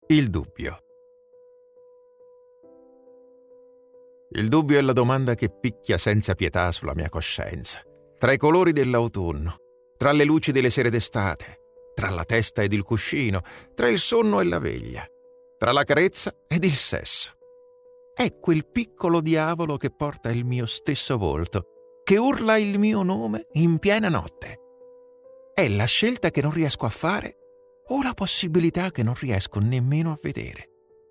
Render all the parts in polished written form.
Il dubbio. Il dubbio è la domanda che picchia senza pietà sulla mia coscienza. Tra i colori dell'autunno, tra le luci delle sere d'estate, tra la testa ed il cuscino, tra il sonno e la veglia, tra la carezza ed il sesso. È quel piccolo diavolo che porta il mio stesso volto, che urla il mio nome in piena notte. È la scelta che non riesco a fare o la possibilità che non riesco nemmeno a vedere.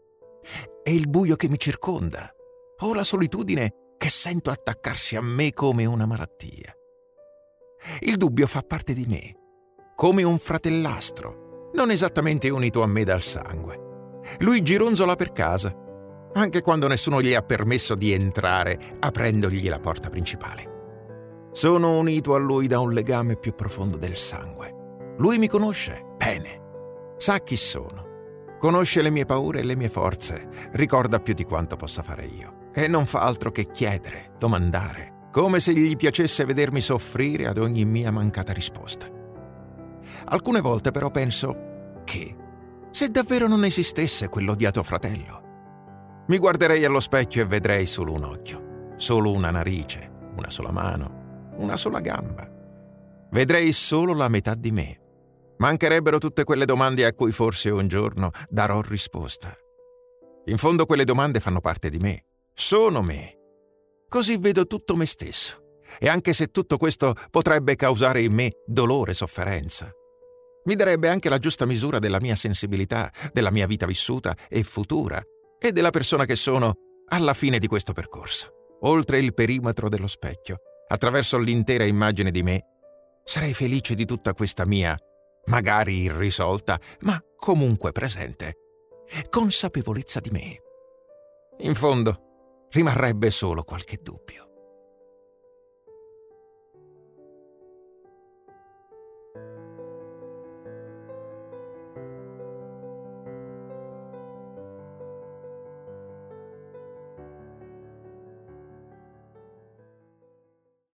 È il buio che mi circonda o la solitudine che sento attaccarsi a me come una malattia. Il dubbio fa parte di me, come un fratellastro, non esattamente unito a me dal sangue. Lui gironzola per casa, anche quando nessuno gli ha permesso di entrare aprendogli la porta principale. Sono unito a lui da un legame più profondo del sangue. Lui mi conosce bene. Sa chi sono, conosce le mie paure e le mie forze, ricorda più di quanto possa fare io e non fa altro che chiedere, domandare, come se gli piacesse vedermi soffrire ad ogni mia mancata risposta. Alcune volte però penso che, se davvero non esistesse quell'odiato fratello, mi guarderei allo specchio e vedrei solo un occhio, solo una narice, una sola mano, una sola gamba. Vedrei solo la metà di me. Mancherebbero tutte quelle domande a cui forse un giorno darò risposta. In fondo quelle domande fanno parte di me, sono me. Così vedo tutto me stesso. E anche se tutto questo potrebbe causare in me dolore e sofferenza, mi darebbe anche la giusta misura della mia sensibilità, della mia vita vissuta e futura e della persona che sono alla fine di questo percorso. Oltre il perimetro dello specchio, attraverso l'intera immagine di me, sarei felice di tutta questa mia magari irrisolta, ma comunque presente, consapevolezza di me. In fondo, rimarrebbe solo qualche dubbio.